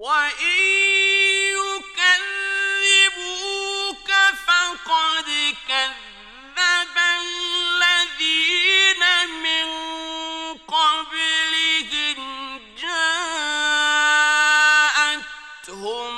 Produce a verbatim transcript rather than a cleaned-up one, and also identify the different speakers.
Speaker 1: وَإِن يُكَذِّبُوكَ فَقَدْ كَذَّبَ الَّذِينَ مِن قَبْلِهِمْ جَاءَتْهُمْ